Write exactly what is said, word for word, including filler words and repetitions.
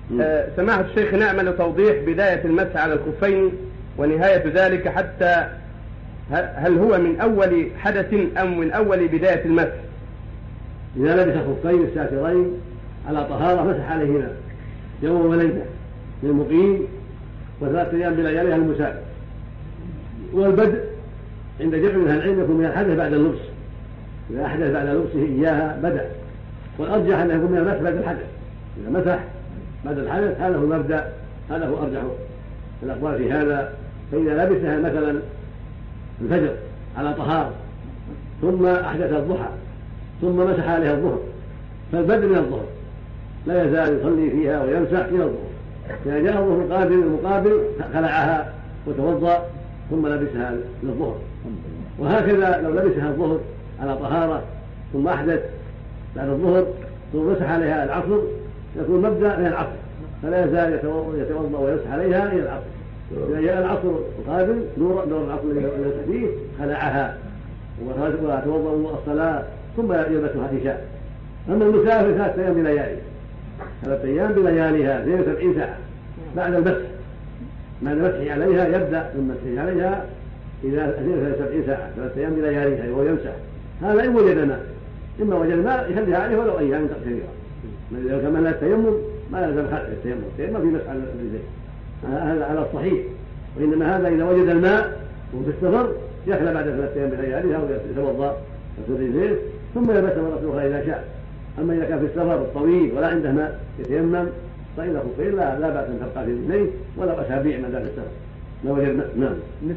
آه سماحة الشيخ، نعمل توضيح بداية المسح على الخفين ونهاية ذلك، حتى هل هو من أول حدث أم من أول بداية المسح؟ إذا لبس خفين الساترين على طهارة مسح عليهما يوم وليلة للمقيم وثلاثة أيام بلياليها المسافر. والبدء عند جمع من العلم يكون من الحدث بعد اللبس، إذا أحدث بعد لبسه إياها بدأ، والأرجح أنه يكون من المسح بعد الحدث. إذا مسح بعد الحدث هذا هو المبدأ، هذا هو أرجح الأقوال في هذا. فإذا لبسها مثلا الفجر على طهارة ثم أحدث الضحى ثم مسح عليها الظهر، فالبدء من الظهر لا يزال يصلي فيها ويمسح إلى الظهر. إذا جاء الظهر القابل المقابل خلعها وتوضأ ثم لبسها للظهر. وهكذا لو لبسها الظهر على طهارة ثم أحدث بعد الظهر ثم مسح عليها العصر يكون مبدأ من العصر، فلا يزال يتوضأ ويمسح عليها إلى العصر. إذا جاء العصر القابل دور دور العصر الذي يمسح فيه خلعها وتوضأ الصلاة ثم يلبسها إن شاء. أما المسافر ثلاثة أيام بليالي ثلاثة أيام بلياليها اثنين وسبعين ساعة بعد المسح، بعد المسح عليها يبدأ من المسح عليها إلى اثنين وسبعين ساعة ثلاثة أيام بلياليها وهو يمسح. هذا إن وجد ماء، إما وجد ماء يخليها عليه ولو أيام كثيرة. إذا كان لها التيمم ما لازم خلع التيمم، التيمم في مسح على الرجلين هذا على الصحيح. وإنما هذا إذا وجد الماء وفي السفر يخلع بعد ثلاثة أيام بلياليها ويتوضأ الرجلين ثم يلبس مرة أخرى إذا شاء. أما إذا كان في السفر الطويل ولا عنده ماء يتيمم فإن خفين لا لا بأس أن تبقى في رجليه ولو أسابيع ما دام في السفر لو وجد ماء. نعم.